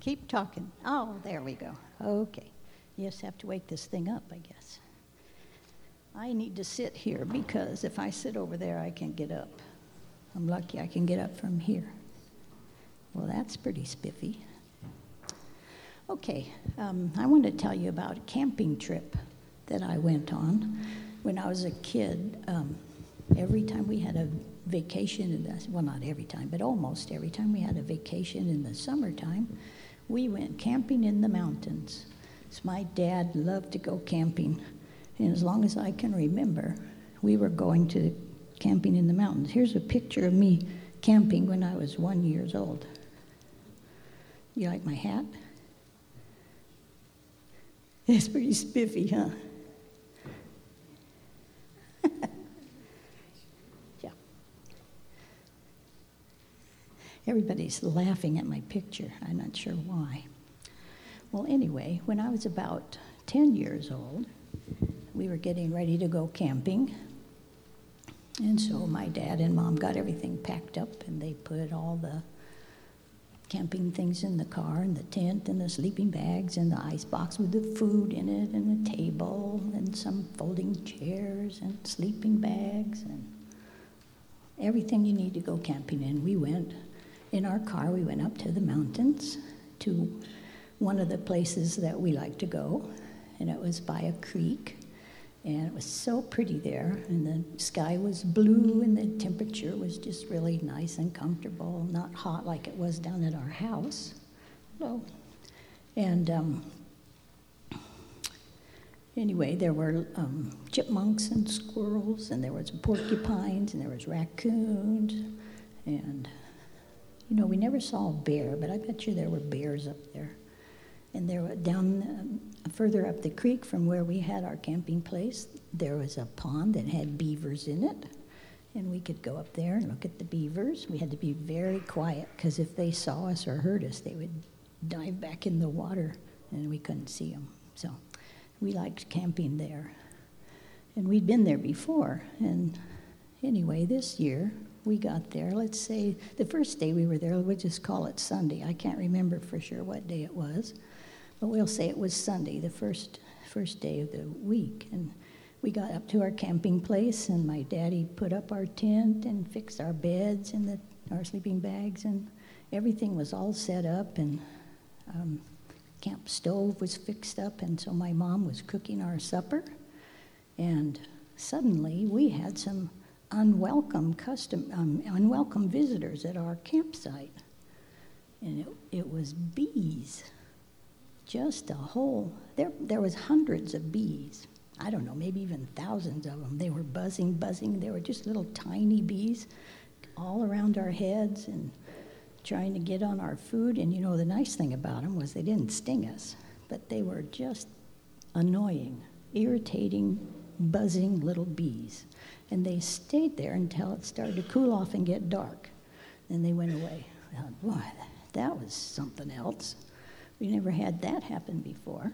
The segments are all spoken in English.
Keep talking. Oh, there we go. Okay. You just have to wake this thing up, I guess. I need to sit here because if I sit over there, I can't get up. I'm lucky I can get up from here. Well, that's pretty spiffy. Okay, I want to tell you about a camping trip that I went on when I was a kid. Every time we had a vacation, well, not every time, but almost every time we had a vacation in the summertime, we went camping in the mountains. So my dad loved to go camping, and as long as I can remember, we were going to camping in the mountains. Here's a picture of me camping when I was 1 year old. You like my hat? It's pretty spiffy, huh? Yeah. Everybody's laughing at my picture. I'm not sure why. Well, anyway, when I was about 10 years old, we were getting ready to go camping. And so my dad and mom got everything packed up, and they put all the camping things in the car, and the tent, and the sleeping bags, and the ice box with the food in it, and the table, and some folding chairs, and sleeping bags, and everything you need to go camping in. We went in our car. We went up to the mountains to one of the places that we like to go, and it was by a creek. And it was so pretty there, and the sky was blue, and the temperature was just really nice and comfortable, not hot like it was down at our house. So, and anyway, there were chipmunks and squirrels, and there was porcupines, and there was raccoons, and, you know, we never saw a bear, but I bet you there were bears up there. And there were down further up the creek from where we had our camping place, there was a pond that had beavers in it. And we could go up there and look at the beavers. We had to be very quiet because if they saw us or heard us, they would dive back in the water and we couldn't see them. So we liked camping there. And we'd been there before. And anyway, this year we got there. Let's say the first day we were there, we'll just call it Sunday. I can't remember for sure what day it was. But we'll say it was Sunday, the first day of the week. And we got up to our camping place, and my daddy put up our tent and fixed our beds and our sleeping bags, and everything was all set up, and camp stove was fixed up, and so my mom was cooking our supper. And suddenly we had some unwelcome visitors at our campsite, and it was bees. Just a whole, there was hundreds of bees. I don't know, maybe even thousands of them. They were buzzing. They were just little tiny bees all around our heads and trying to get on our food. And you know, the nice thing about them was they didn't sting us, but they were just annoying, irritating, buzzing little bees. And they stayed there until it started to cool off and get dark. Then they went away. I thought, boy, that was something else. We never had that happen before.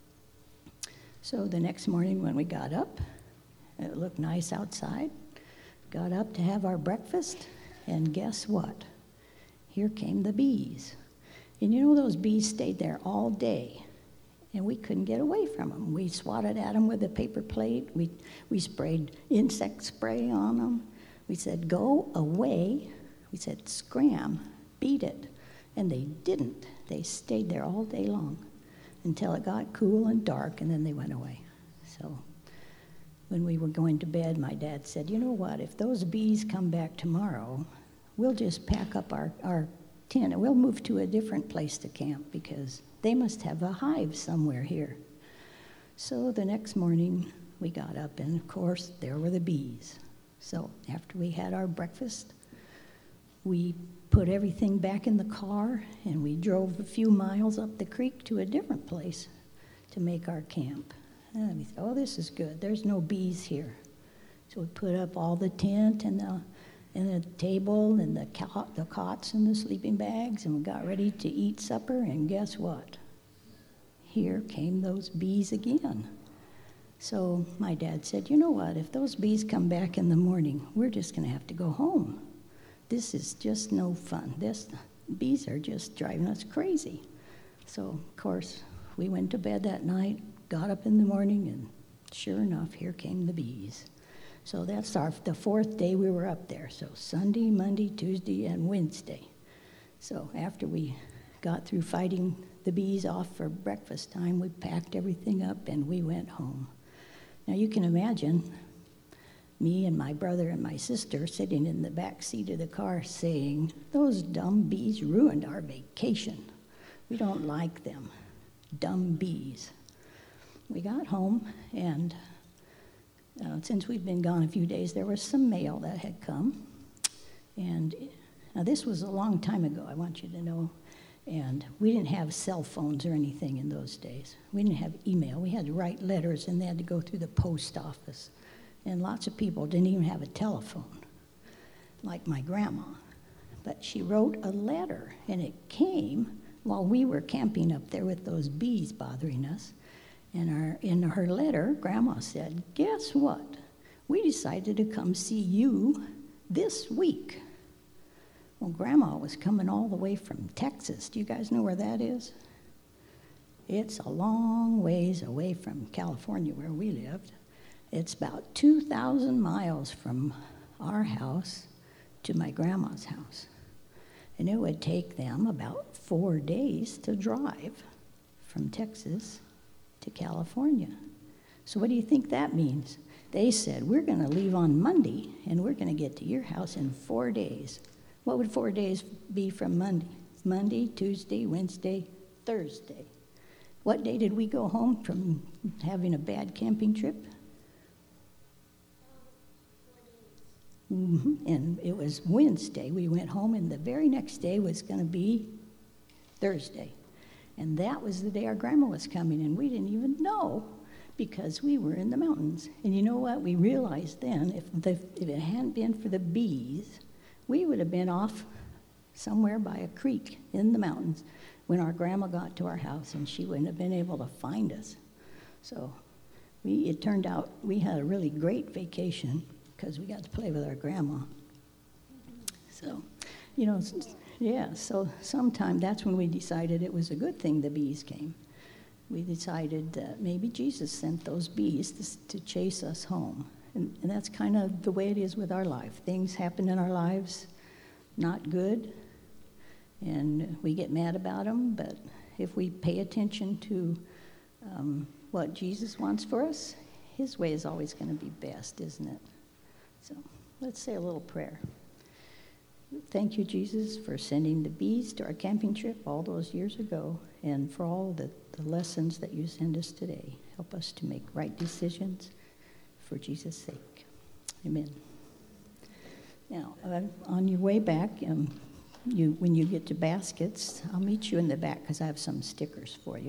So the next morning when we got up, it looked nice outside. Got up to have our breakfast, and guess what? Here came the bees. And you know, those bees stayed there all day, and we couldn't get away from them. We swatted at them with a paper plate. We sprayed insect spray on them. We said, go away. We said, scram, beat it. And they didn't. They stayed there all day long until it got cool and dark, and then they went away. So when we were going to bed, my dad said, you know what, if those bees come back tomorrow, we'll just pack up our tent and we'll move to a different place to camp because they must have a hive somewhere here. So the next morning we got up, and of course there were the bees. So after we had our breakfast, we put everything back in the car, and we drove a few miles up the creek to a different place to make our camp. And we thought, oh, this is good. There's no bees here. So we put up all the tent and the table and the cots and the sleeping bags, and we got ready to eat supper, and guess what? Here came those bees again. So my dad said, you know what, if those bees come back in the morning, we're just going to have to go home. This is just no fun. Bees are just driving us crazy. So, of course, we went to bed that night, got up in the morning, and sure enough, here came the bees. So that's the fourth day we were up there. So Sunday, Monday, Tuesday, and Wednesday. So after we got through fighting the bees off for breakfast time, we packed everything up and we went home. Now you can imagine me and my brother and my sister sitting in the back seat of the car saying, "Those dumb bees ruined our vacation. We don't like them. Dumb bees." We got home, and since we've been gone a few days, there was some mail that had come. And now this was a long time ago, I want you to know. And we didn't have cell phones or anything in those days. We didn't have email. We had to write letters, and they had to go through the post office. And lots of people didn't even have a telephone, like my grandma. But she wrote a letter, and it came while we were camping up there with those bees bothering us. And in her letter, Grandma said, "Guess what? We decided to come see you this week." Well, Grandma was coming all the way from Texas. Do you guys know where that is? It's a long ways away from California where we lived. It's about 2,000 miles from our house to my grandma's house. And it would take them about 4 days to drive from Texas to California. So what do you think that means? They said, "We're going to leave on Monday, and we're going to get to your house in 4 days." What would 4 days be from Monday? Monday, Tuesday, Wednesday, Thursday. What day did we go home from having a bad camping trip? 4 days. And it was Wednesday. We went home, and the very next day was going to be Thursday. And that was the day our grandma was coming, and we didn't even know because we were in the mountains. And you know what? We realized then if it hadn't been for the bees, we would have been off somewhere by a creek in the mountains when our grandma got to our house, and she wouldn't have been able to find us. So it turned out we had a really great vacation because we got to play with our grandma. So, so sometime that's when we decided it was a good thing the bees came. We decided that maybe Jesus sent those bees to chase us home. And that's kind of the way it is with our life. Things happen in our lives, not good, and we get mad about them. But if we pay attention to what Jesus wants for us, his way is always going to be best, isn't it? So let's say a little prayer. Thank you, Jesus, for sending the bees to our camping trip all those years ago, and for all the lessons that you send us today. Help us to make right decisions for Jesus' sake. Amen. Now, on your way back, when you get to baskets, I'll meet you in the back because I have some stickers for you.